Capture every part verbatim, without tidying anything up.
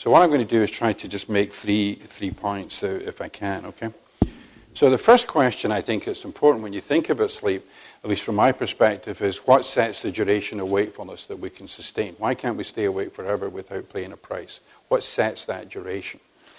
So what I'm going to do is try to just make three, three points uh, if I can, okay? So the first question I think is important when you think about sleep, at least from my perspective, is what sets the duration of wakefulness that we can sustain? Why can't we stay awake forever without paying a price? What sets that duration?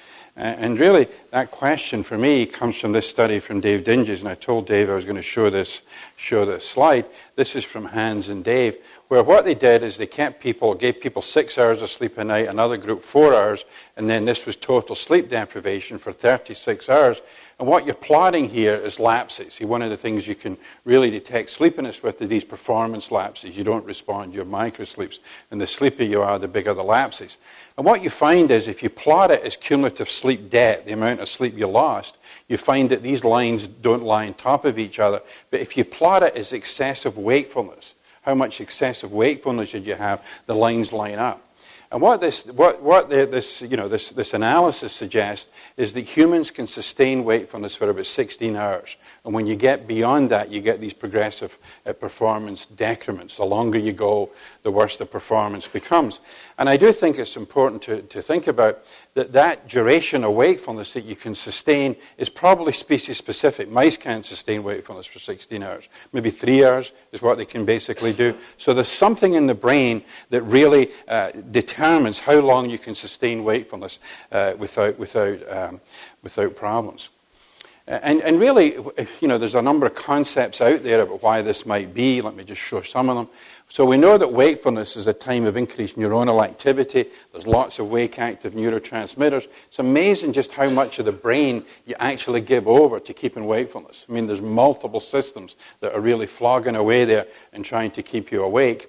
And really, that question for me comes from this study from Dave Dinges, and I told Dave I was going to show this, show this slide. This is from Hans and Dave, where what they did is they kept people, gave people six hours of sleep a night, another group four hours, and then this was total sleep deprivation for thirty-six hours. And what you're plotting here is lapses. See, one of the things you can really detect sleepiness with is these performance lapses. You don't respond, you have microsleeps. And the sleepier you are, the bigger the lapses. And what you find is if you plot it as cumulative sleep debt, the amount of sleep you lost, you find that these lines don't lie on top of each other. But if you plot it as excessive wakefulness, how much excessive wakefulness did you have, the lines line up. And what this, what, what the, this, you know, this, this analysis suggests is that humans can sustain wakefulness for about sixteen hours. And when you get beyond that, you get these progressive uh, performance decrements. The longer you go, the worse the performance becomes. And I do think it's important to, to think about that that duration of wakefulness that you can sustain is probably species-specific. Mice can't sustain wakefulness for sixteen hours. Maybe three hours is what they can basically do. So there's something in the brain that really uh, determines determines how long you can sustain wakefulness uh, without, without, um, without problems. And, and really, you know, there's a number of concepts out there about why this might be. Let me just show some of them. So we know that wakefulness is a time of increased neuronal activity. There's lots of wake-active neurotransmitters. It's amazing just how much of the brain you actually give over to keeping wakefulness. I mean, there's multiple systems that are really flogging away there and trying to keep you awake.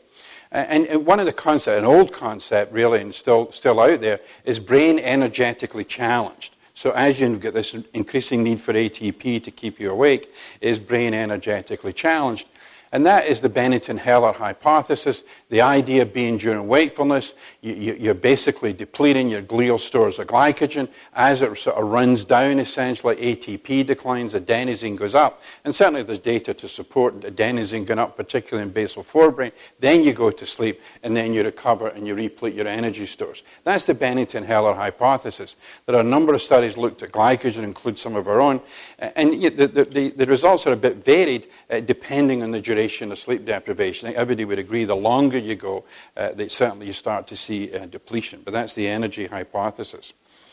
And one of the concepts, an old concept really, and still still out there, is brain energetically challenged. So as you get this increasing need for A T P to keep you awake, is brain energetically challenged. And that is the Bennington-Heller hypothesis. The idea being during wakefulness, you, you, you're basically depleting your glial stores of glycogen. As it sort of runs down, essentially, A T P declines, adenosine goes up. And certainly there's data to support adenosine going up, particularly in basal forebrain. Then you go to sleep, and then you recover and you replete your energy stores. That's the Bennington-Heller hypothesis. There are a number of studies looked at glycogen, include some of our own. And the, the, the, the results are a bit varied, uh, depending on the duration of sleep deprivation. I think everybody would agree the longer you go, uh, that certainly you start to see uh, depletion. But that's the energy hypothesis.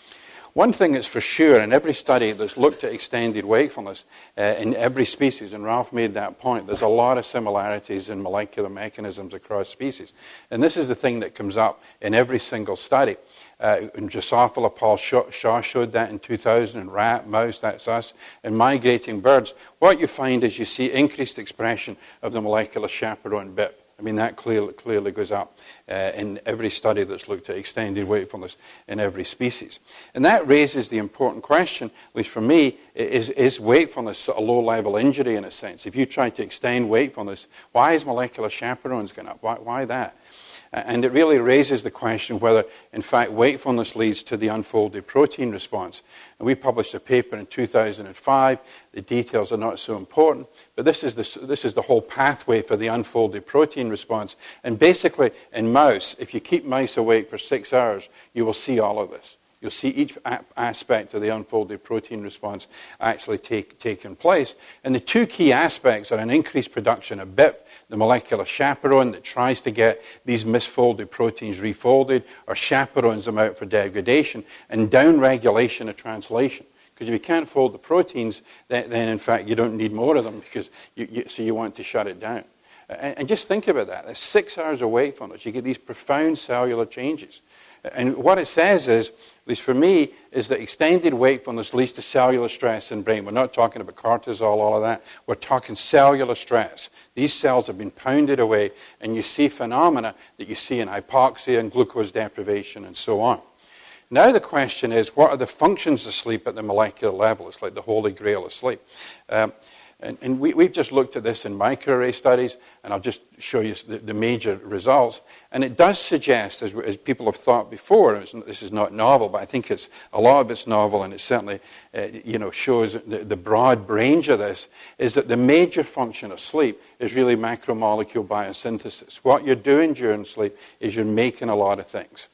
One thing that's for sure, in every study that's looked at extended wakefulness uh, in every species, and Ralph made that point, there's a lot of similarities in molecular mechanisms across species. And this is the thing that comes up in every single study. Uh, in Drosophila, Paul Shaw showed that in two thousand, in rat, mouse, that's us, in migrating birds. What you find is you see increased expression of the molecular chaperone B I P. I mean, that clearly, clearly goes up uh, in every study that's looked at extended wakefulness in every species. And that raises the important question, at least for me, is, is wakefulness a low-level injury in a sense? If you try to extend wakefulness, why is molecular chaperones going up? Why, why that? And it really raises the question whether, in fact, wakefulness leads to the unfolded protein response. And we published a paper in two thousand five. The details are not so important. But this is the, this is the whole pathway for the unfolded protein response. And basically, in mouse, if you keep mice awake for six hours, you will see all of this. You'll see each aspect of the unfolded protein response actually take, taking place. And the two key aspects are an increased production of B I P, the molecular chaperone that tries to get these misfolded proteins refolded or chaperones them out for degradation, and downregulation of translation. Because if you can't fold the proteins, then, then in fact you don't need more of them, because you, you, so you want to shut it down. And, and just think about that. There's six hours of wakefulness. You get these profound cellular changes. And what it says is, at least for me, is that extended wakefulness leads to cellular stress in the brain. We're not talking about cortisol, all of that. We're talking cellular stress. These cells have been pounded away, and you see phenomena that you see in hypoxia and glucose deprivation and so on. Now the question is, what are the functions of sleep at the molecular level? It's like the holy grail of sleep. Um, And, and we, we've just looked at this in microarray studies, and I'll just show you the, the major results. And it does suggest, as, as people have thought before, and it's, this is not novel, but I think it's a lot of it's novel, and it certainly uh, you know, shows the, the broad range of this, is that the major function of sleep is really macromolecule biosynthesis. What you're doing during sleep is you're making a lot of things.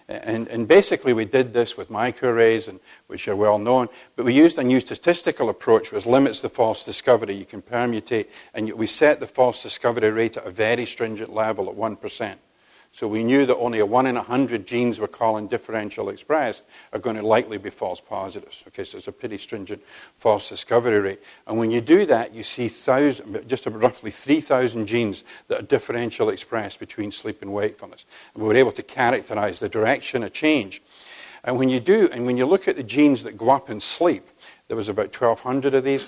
And, and basically we did this with microarrays, and, which are well known, but we used a new statistical approach which limits the false discovery. You can permutate, and we set the false discovery rate at a very stringent level at one percent. So we knew that only a one in a hundred genes we're calling differential expressed are going to likely be false positives. Okay, so it's a pretty stringent false discovery rate. And when you do that, you see thousand, just roughly three thousand genes that are differential expressed between sleep and wakefulness. And we were able to characterize the direction of change. And when you do, and when you look at the genes that go up in sleep, there was about twelve hundred of these.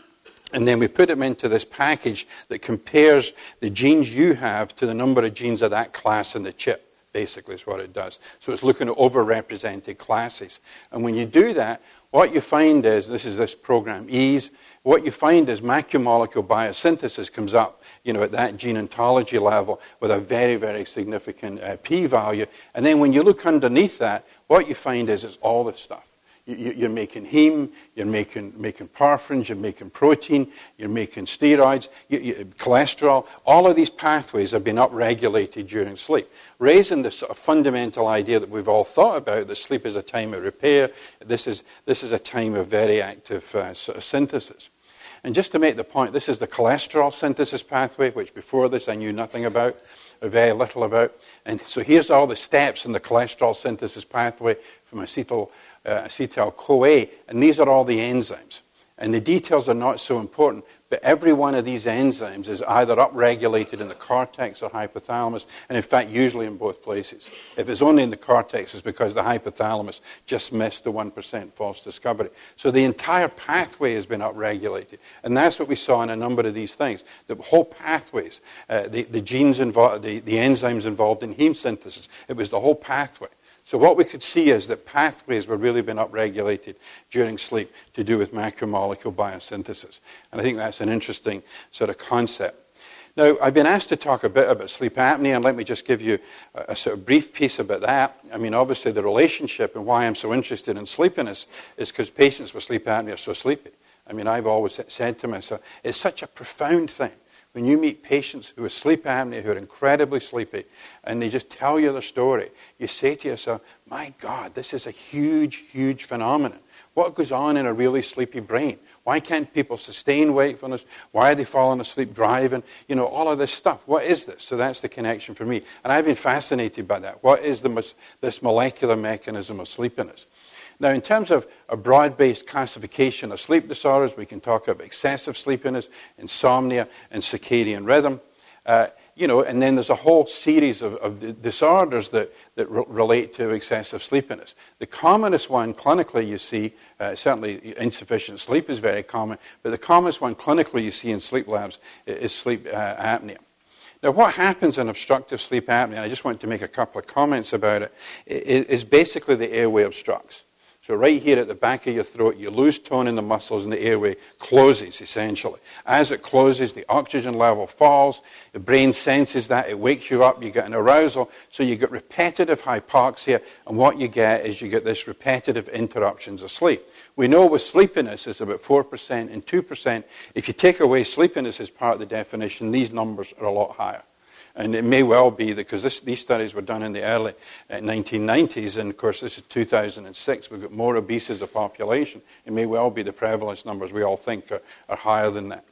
And then we put them into this package that compares the genes you have to the number of genes of that class in the chip, basically is what it does. So it's looking at overrepresented classes. And when you do that, what you find is, this is this program EASE, what you find is macromolecule biosynthesis comes up, you know, at that gene ontology level with a very, very significant uh, p-value. And then when you look underneath that, what you find is it's all this stuff. You're making heme, you're making, making parfins, you're making protein, you're making steroids, you, you, cholesterol. All of these pathways have been upregulated during sleep, raising the sort of fundamental idea that we've all thought about, that sleep is a time of repair. This is, this is a time of very active uh, sort of synthesis. And just to make the point, this is the cholesterol synthesis pathway, which before this I knew nothing about, or very little about. And so here's all the steps in the cholesterol synthesis pathway from acetyl Uh, acetyl-CoA, and these are all the enzymes. And the details are not so important, but every one of these enzymes is either upregulated in the cortex or hypothalamus, and in fact, usually in both places. If it's only in the cortex, it's because the hypothalamus just missed the one percent false discovery. So the entire pathway has been upregulated, and that's what we saw in a number of these things. The whole pathways, uh, the, the genes involved, the, the enzymes involved in heme synthesis, it was the whole pathway. So what we could see is that pathways were really been upregulated during sleep to do with macromolecule biosynthesis. And I think that's an interesting sort of concept. Now, I've been asked to talk a bit about sleep apnea, and let me just give you a, a sort of brief piece about that. I mean, obviously the relationship and why I'm so interested in sleepiness is because patients with sleep apnea are so sleepy. I mean, I've always said to myself, it's such a profound thing. When you meet patients who have sleep apnea, who are incredibly sleepy, and they just tell you their story, you say to yourself, my God, this is a huge, huge phenomenon. What goes on in a really sleepy brain? Why can't people sustain wakefulness? Why are they falling asleep driving? You know, all of this stuff. What is this? So that's the connection for me. And I've been fascinated by that. What is the, this molecular mechanism of sleepiness? Now, in terms of a broad-based classification of sleep disorders, we can talk about excessive sleepiness, insomnia, and circadian rhythm. Uh, you know, and then there's a whole series of, of disorders that, that re- relate to excessive sleepiness. The commonest one clinically you see, uh, certainly insufficient sleep is very common, but the commonest one clinically you see in sleep labs is sleep uh, apnea. Now, what happens in obstructive sleep apnea, and I just want to make a couple of comments about it, is basically the airway obstructs. So right here at the back of your throat, you lose tone in the muscles and the airway closes, essentially. As it closes, the oxygen level falls, the brain senses that, it wakes you up, you get an arousal, so you get repetitive hypoxia, and what you get is you get this repetitive interruptions of sleep. We know with sleepiness, it's about four percent and two percent. If you take away sleepiness as part of the definition, these numbers are a lot higher. And it may well be that, because this, these studies were done in the early uh, nineteen nineties, and of course this is two thousand six, we've got more obese as a population. It may well be the prevalence numbers we all think are, are higher than that.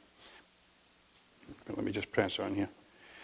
But let me just press on here.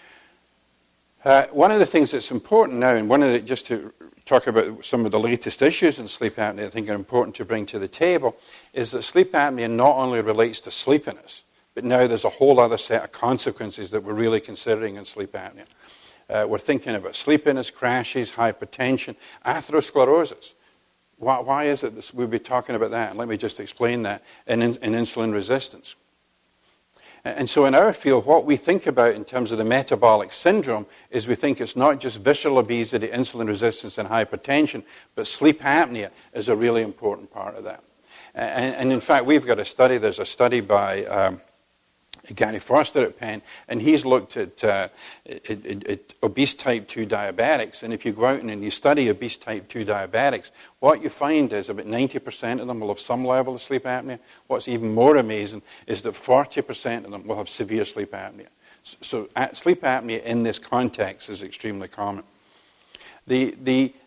Uh, one of the things that's important now, and one of the, just to talk about some of the latest issues in sleep apnea I think are important to bring to the table, is that sleep apnea not only relates to sleepiness, but now there's a whole other set of consequences that we're really considering in sleep apnea. Uh, we're thinking about sleepiness, crashes, hypertension, atherosclerosis. Why, why is it that we'll be talking about that? And let me just explain that, in, in insulin resistance. And, and so in our field, what we think about in terms of the metabolic syndrome is we think it's not just visceral obesity, insulin resistance, and hypertension, but sleep apnea is a really important part of that. And, and in fact, we've got a study, there's a study by Um, Gary Forster at Penn, and he's looked at, uh, at, at, at obese type two diabetics, and if you go out and you study obese type two diabetics, what you find is about ninety percent of them will have some level of sleep apnea. What's even more amazing is that forty percent of them will have severe sleep apnea. So, so sleep apnea in this context is extremely common. The, the,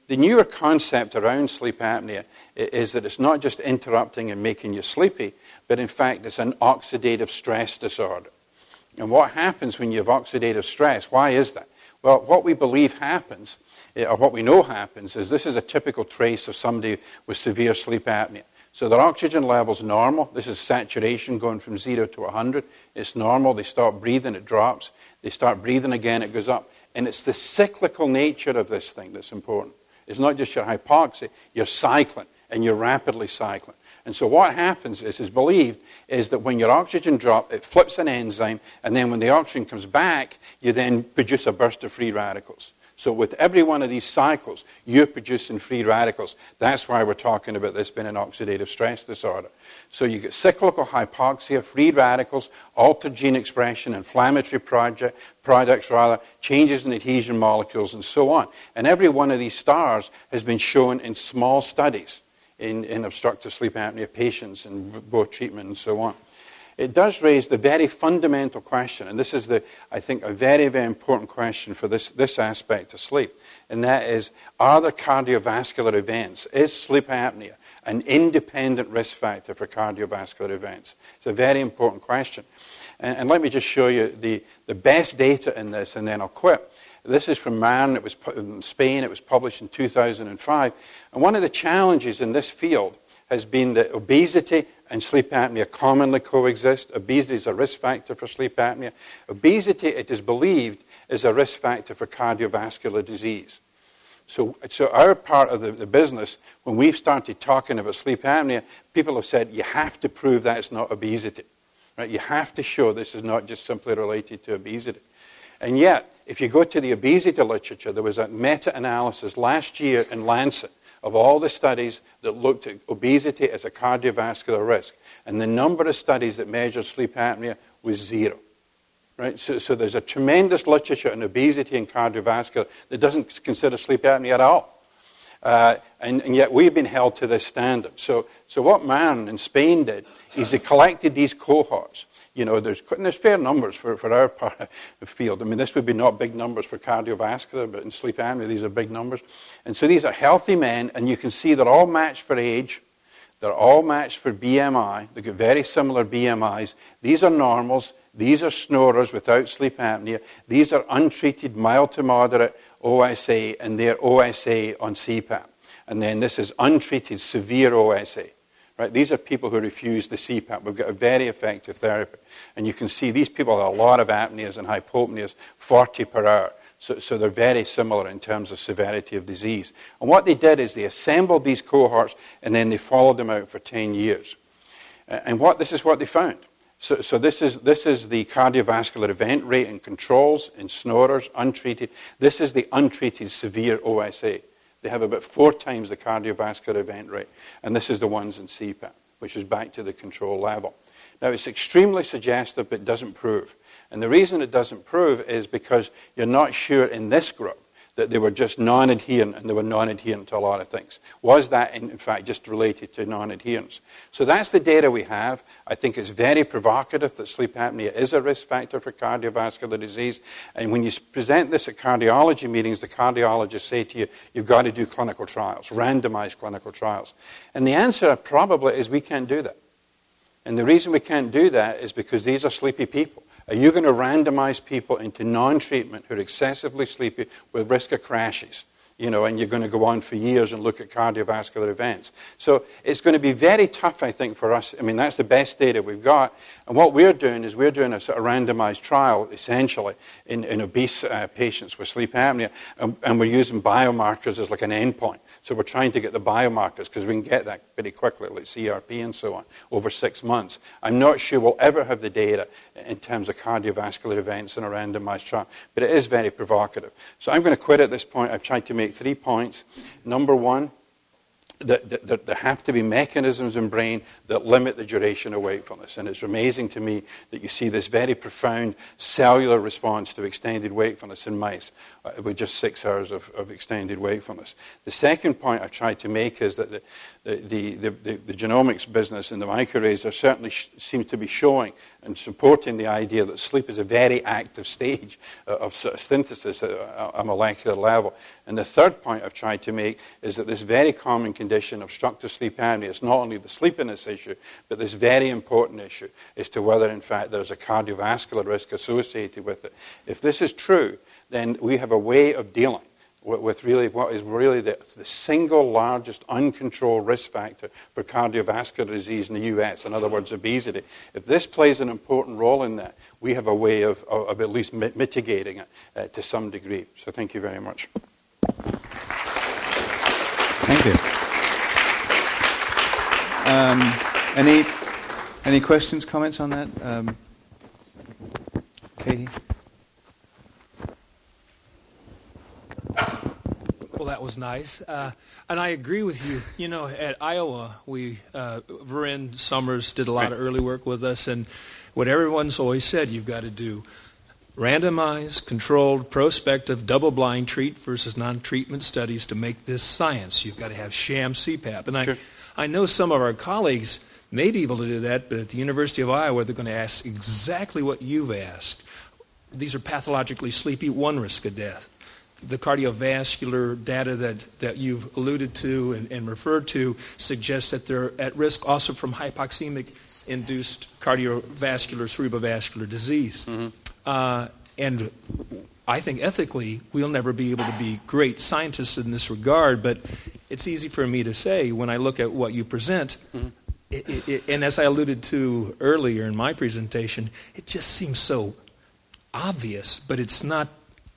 the newer concept around sleep apnea is that it's not just interrupting and making you sleepy, but in fact it's an oxidative stress disorder. And what happens when you have oxidative stress? Why is that? Well, what we believe happens, or what we know happens, is this is a typical trace of somebody with severe sleep apnea. So their oxygen level's normal. This is saturation going from zero to one hundred. It's normal. They stop breathing, it drops. They start breathing again, it goes up. And it's the cyclical nature of this thing that's important. It's not just your hypoxia. You're cycling, and you're rapidly cycling. And so what happens is, is believed, is that when your oxygen drops, it flips an enzyme, and then when the oxygen comes back, you then produce a burst of free radicals. So with every one of these cycles, you're producing free radicals. That's why we're talking about this being an oxidative stress disorder. So you get cyclical hypoxia, free radicals, altered gene expression, inflammatory project, products, rather, changes in adhesion molecules, and so on. And every one of these stars has been shown in small studies in, in obstructive sleep apnea patients and both treatment and so on. It does raise the very fundamental question, and this is, the, I think, a very, very important question for this, this aspect of sleep, and that is, are there cardiovascular events? Is sleep apnea an independent risk factor for cardiovascular events? It's a very important question. And, and let me just show you the, the best data in this, and then I'll quit. This is from Marne. It was in Spain. It was published in two thousand five. And one of the challenges in this field has been that obesity and sleep apnea commonly coexist. Obesity is a risk factor for sleep apnea. Obesity, it is believed, is a risk factor for cardiovascular disease. So, so our part of the, the business, when we've started talking about sleep apnea, people have said, you have to prove that it's not obesity. Right? You have to show this is not just simply related to obesity. And yet, if you go to the obesity literature, there was a meta-analysis last year in Lancet of all the studies that looked at obesity as a cardiovascular risk. And the number of studies that measured sleep apnea was zero. Right? So, so there's a tremendous literature on obesity and cardiovascular that doesn't consider sleep apnea at all. Uh, and, and yet we've been held to this standard. So, so what Marne in Spain did is he collected these cohorts. You know, there's, there's fair numbers for, for our part of the field. I mean, this would be not big numbers for cardiovascular, but in sleep apnea, these are big numbers. And so these are healthy men, and you can see they're all matched for age. They're all matched for B M I. They've got very similar B M Is. These are normals. These are snorers without sleep apnea. These are untreated mild to moderate O S A, and they're O S A on C PAP. And then this is untreated severe O S A. Right? These are people who refuse the C PAP. We've got a very effective therapy. And you can see these people have a lot of apneas and hypopneas, forty per hour. So, so they're very similar in terms of severity of disease. And what they did is they assembled these cohorts and then they followed them out for ten years. And what this is what they found. So, so this is this is the cardiovascular event rate in controls, in snorers, untreated. This is the untreated severe O S A. They have about four times the cardiovascular event rate. And this is the ones in C PAP, which is back to the control level. Now, it's extremely suggestive, but it doesn't prove. And the reason it doesn't prove is because you're not sure in this group that they were just non-adherent, and they were non-adherent to a lot of things. Was that, in, in fact, just related to non-adherence? So that's the data we have. I think it's very provocative that sleep apnea is a risk factor for cardiovascular disease. And when you present this at cardiology meetings, the cardiologists say to you, you've got to do clinical trials, randomized clinical trials. And the answer probably is we can't do that. And the reason we can't do that is because these are sleepy people. Are you going to randomize people into non-treatment who are excessively sleepy with risk of crashes? You know, and you're going to go on for years and look at cardiovascular events. So it's going to be very tough, I think, for us. I mean, that's the best data we've got. And what we're doing is we're doing a sort of randomized trial, essentially, in, in obese uh, patients with sleep apnea. And, and we're using biomarkers as like an endpoint. So we're trying to get the biomarkers because we can get that pretty quickly, like C R P and so on, over six months. I'm not sure we'll ever have the data in terms of cardiovascular events in a randomized trial. But it is very provocative. So I'm going to quit at this point. I've tried to make three points. Number one, that, that, that there have to be mechanisms in brain that limit the duration of wakefulness. And it's amazing to me that you see this very profound cellular response to extended wakefulness in mice uh, with just six hours of, of extended wakefulness. The second point I've tried to make is that the, the, the, the, the genomics business and the microarrays are certainly sh- seem to be showing and supporting the idea that sleep is a very active stage of sort of synthesis at a molecular level. And the third point I've tried to make is that this very common condition, obstructive sleep apnea, is not only the sleepiness issue, but this very important issue as to whether, in fact, there's a cardiovascular risk associated with it. If this is true, then we have a way of dealing with really what is really the, the single largest uncontrolled risk factor for cardiovascular disease in the U S, in other words, obesity. If this plays an important role in that, we have a way of, of, of at least mitigating it uh, to some degree. So thank you very much. Thank you. Um, any, any questions, comments on that? Um, Katie? Well, that was nice. Uh, and I agree with you. You know, at Iowa, we, uh, Varen Summers did a lot of early work with us, and what everyone's always said, you've got to do randomized, controlled, prospective, double-blind treat versus non-treatment studies to make this science. You've got to have sham C PAP. And Sure. I, I know some of our colleagues may be able to do that, but at the University of Iowa, they're going to ask exactly what you've asked. These are pathologically sleepy, one risk of death. The cardiovascular data that, that you've alluded to and, and referred to suggests that they're at risk also from hypoxemic-induced cardiovascular, cerebrovascular disease. Mm-hmm. Uh, and I think ethically, we'll never be able to be great scientists in this regard, but it's easy for me to say when I look at what you present, mm-hmm. it, it, it, and as I alluded to earlier in my presentation, it just seems so obvious, but it's not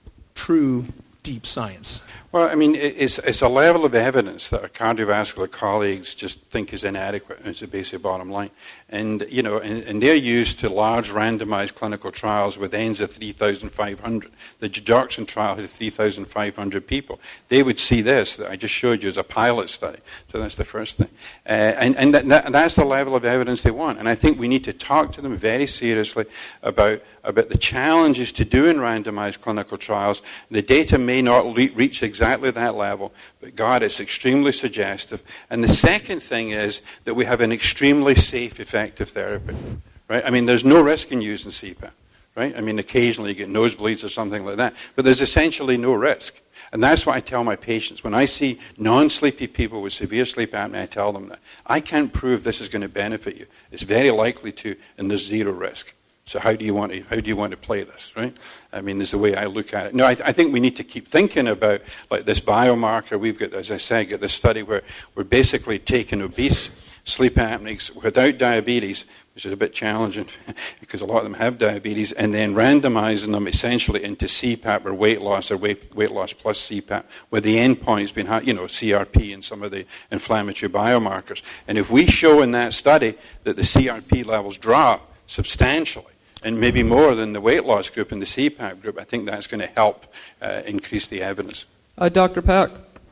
true deep science. Well, I mean, it's, it's a level of evidence that our cardiovascular colleagues just think is inadequate. It's a basic bottom line. And, you know, and, and they're used to large randomized clinical trials with ends of three thousand five hundred. The Digoxin trial had three thousand five hundred people. They would see this that I just showed you as a pilot study. So that's the first thing. Uh, and and that, that's the level of evidence they want. And I think we need to talk to them very seriously about, about the challenges to doing randomized clinical trials. The data may not le- reach exactly exactly that level, but God, it's extremely suggestive. And the second thing is that we have an extremely safe, effective therapy, right? I mean, there's no risk in using C PAP, right? I mean, occasionally you get nosebleeds or something like that, but there's essentially no risk. And that's what I tell my patients. When I see non-sleepy people with severe sleep apnea, I tell them that. I can't prove this is going to benefit you. It's very likely to, and there's zero risk. So how do you want to how do you want to play this, right? I mean, there's the way I look at it. No, I, I think we need to keep thinking about like this biomarker. We've got, as I said, got this study where we're basically taking obese sleep apneics without diabetes, which is a bit challenging because a lot of them have diabetes, and then randomizing them essentially into C PAP or weight loss or weight, weight loss plus C PAP, where the endpoint's been, you know, C R P and some of the inflammatory biomarkers. And if we show in that study that the C R P levels drop substantially, and maybe more than the weight loss group and the C PAP group, I think that's going to help uh, increase the evidence. Uh, Doctor Pack.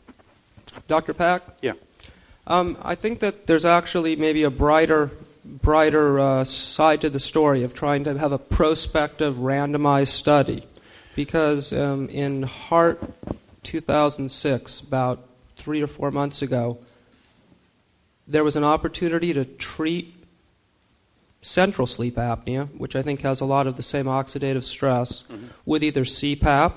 Doctor Pack? Yeah. Um, I think that there's actually maybe a brighter, brighter uh, side to the story of trying to have a prospective randomized study. Because um, in Heart two thousand six, about three or four months ago, there was an opportunity to treat central sleep apnea, which I think has a lot of the same oxidative stress, mm-hmm. with either C PAP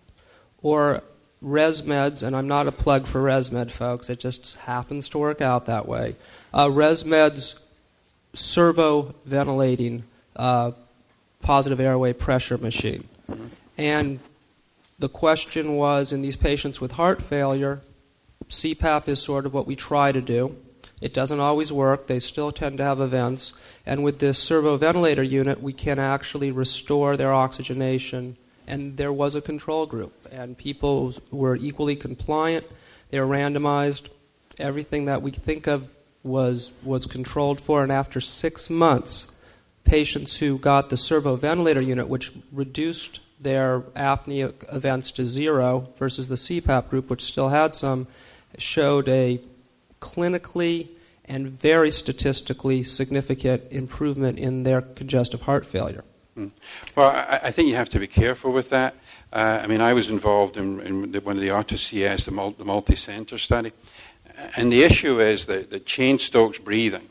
or ResMeds, and I'm not a plug for ResMed, folks, it just happens to work out that way. Uh, ResMed's servo-ventilating uh, positive airway pressure machine. Mm-hmm. And the question was, in these patients with heart failure, C PAP is sort of what we try to do. It doesn't always work. They still tend to have events. And with this servo-ventilator unit, we can actually restore their oxygenation. And there was a control group. And people were equally compliant. They were randomized. Everything that we think of was, was controlled for. And after six months, patients who got the servo-ventilator unit, which reduced their apnea events to zero, versus the C PAP group, which still had some, showed a clinically and very statistically significant improvement in their congestive heart failure. Mm. Well, I, I think you have to be careful with that. Uh, I mean, I was involved in, in the, one of the Auto C S, the, mul- the multi-center study, and the issue is that, that Cheyne-Stokes breathing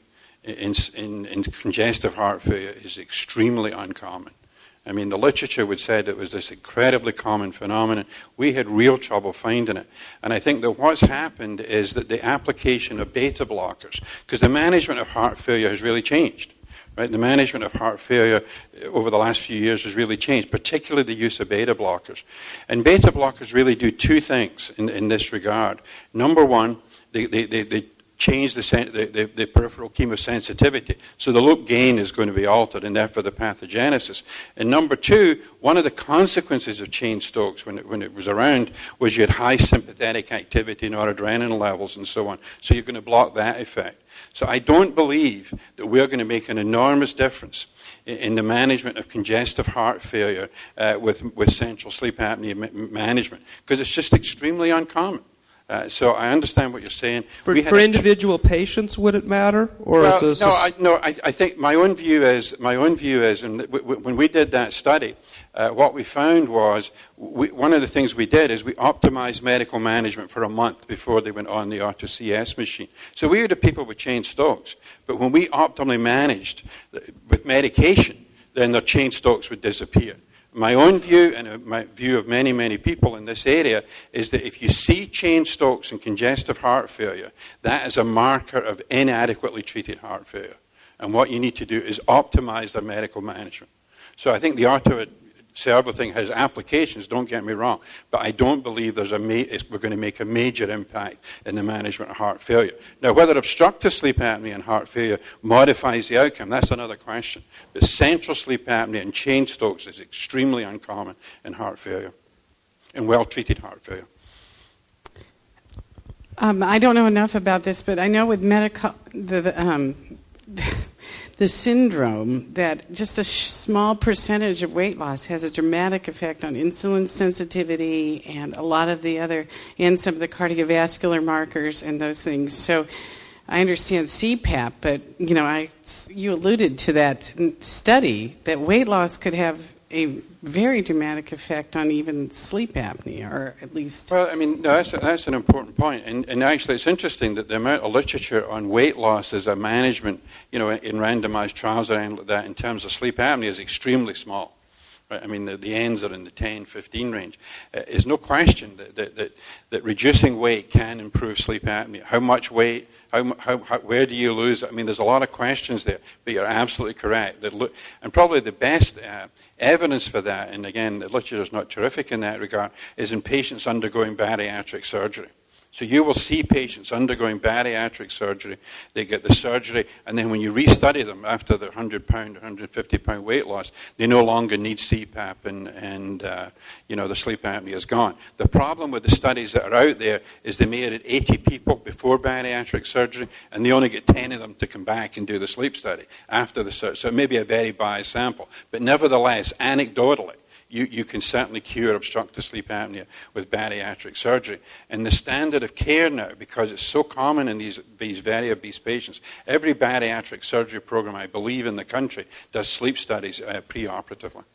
in, in, in congestive heart failure is extremely uncommon. I mean, the literature would say that it was this incredibly common phenomenon. We had real trouble finding it. And I think that what's happened is that the application of beta blockers, because the management of heart failure has really changed. Right? The management of heart failure over the last few years has really changed, particularly the use of beta blockers. And beta blockers really do two things in, in this regard. Number one, they, they, they, they change the, the, the, the peripheral chemosensitivity. So the loop gain is going to be altered, and therefore the pathogenesis. And number two, one of the consequences of Cheyne-Stokes when it, when it was around was you had high sympathetic activity, noradrenaline levels, and so on. So you're going to block that effect. So I don't believe that we're going to make an enormous difference in, in the management of congestive heart failure uh, with, with central sleep apnea ma- management, because it's just extremely uncommon. Uh, so I understand what you're saying. For, for individual tr- patients, would it matter, or well, is no? I, no, I, I think my own view is my own view is, and w- w- when we did that study, uh, what we found was we, one of the things we did is we optimized medical management for a month before they went on the Arthur C S machine. So we would have people with Cheyne-Stokes, but when we optimally managed with medication, then their Cheyne-Stokes would disappear. My own view, and my view of many, many people in this area, is that if you see Cheyne-Stokes and congestive heart failure, that is a marker of inadequately treated heart failure. And what you need to do is optimize their medical management. So I think the arteriocerebral thing has applications, don't get me wrong, but I don't believe there's a ma- we're going to make a major impact in the management of heart failure. Now, whether obstructive sleep apnea and heart failure modifies the outcome, that's another question. But central sleep apnea and Cheyne-Stokes is extremely uncommon in heart failure, in well-treated heart failure. Um, I don't know enough about this, but I know with medical the, the um, the syndrome that just a sh- small percentage of weight loss has a dramatic effect on insulin sensitivity and a lot of the other, and some of the cardiovascular markers and those things. So I understand C PAP, but you know, I you alluded to that study that weight loss could have a very dramatic effect on even sleep apnea, or at least... Well, I mean, no, that's, a, that's an important point. And, and actually, it's interesting that the amount of literature on weight loss as a management, you know, in randomized trials and like that in terms of sleep apnea is extremely small. Right? I mean, the, the ends are in the ten, fifteen range. Uh, there's no question that, that, that, that reducing weight can improve sleep apnea. How much weight? How, how, how, where do you lose it? I mean, there's a lot of questions there, but you're absolutely correct. That look, and probably the best uh, evidence for that, and again, the literature is not terrific in that regard, is in patients undergoing bariatric surgery. So you will see patients undergoing bariatric surgery. They get the surgery, and then when you restudy them after their one hundred pound, one hundred fifty pound weight loss, they no longer need C PAP, and, and uh, you know, the sleep apnea is gone. The problem with the studies that are out there is they made it eighty people before bariatric surgery, and they only get ten of them to come back and do the sleep study after the surgery. So it may be a very biased sample. But nevertheless, anecdotally, You, you can certainly cure obstructive sleep apnea with bariatric surgery. And the standard of care now, because it's so common in these, these very obese patients, every bariatric surgery program, I believe, in the country does sleep studies uh, preoperatively.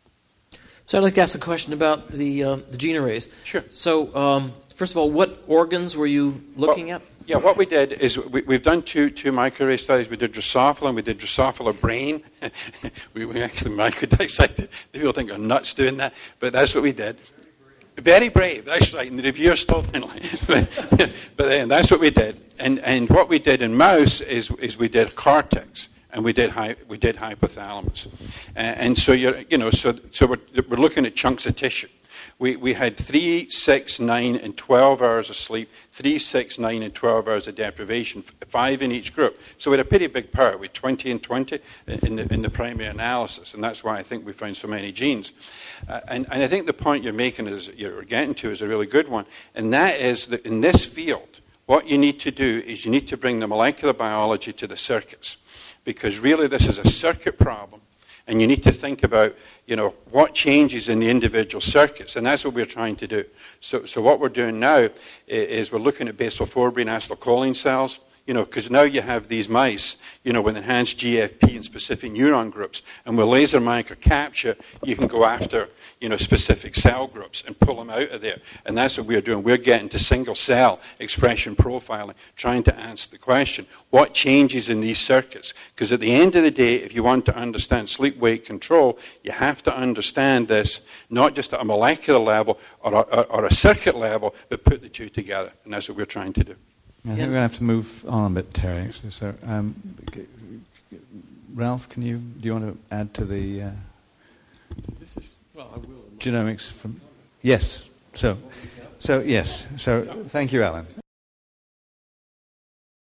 So I'd like to ask a question about the, uh, the gene arrays. Sure. So, um, first of all, what organs were you looking well, at? Yeah, what we did is we, we've done two two microarray studies. We did Drosophila and we did Drosophila brain. we, we actually microdissected. People think I'm nuts doing that, but that's what we did. Very brave, that's right. And the reviewer still didn't like it. But then that's what we did. And and what we did in mouse is is we did cortex and we did hy, we did hypothalamus. And, and so you're you know so so we're we're looking at chunks of tissue. We we had three, six, nine, and twelve hours of sleep, three, six, nine, and twelve hours of deprivation, five in each group. So we had a pretty big power. We had twenty and twenty in the, in the primary analysis, and that's why I think we found so many genes. Uh, and, and I think the point you're making, is you're getting to, is a really good one, and that is that in this field, what you need to do is you need to bring the molecular biology to the circuits, because really this is a circuit problem. And you need to think about, you know, what changes in the individual circuits, and that's what we're trying to do. So, so what we're doing now is we're looking at basal forebrain acetylcholine cells. you know, because now you have these mice, you know, with enhanced G F P and specific neuron groups, and with laser microcapture, you can go after, you know, specific cell groups and pull them out of there. And that's what we're doing. We're getting to single cell expression profiling, trying to answer the question, what changes in these circuits? Because at the end of the day, if you want to understand sleep-wake control, you have to understand this, not just at a molecular level or a, or a circuit level, but put the two together. And that's what we're trying to do. I think we're going to have to move on a bit, Terry, actually. So, um, Ralph, can you, do you want to add to the uh, This is, well, I will. genomics from... Yes. So, so yes. So, thank you, Alan.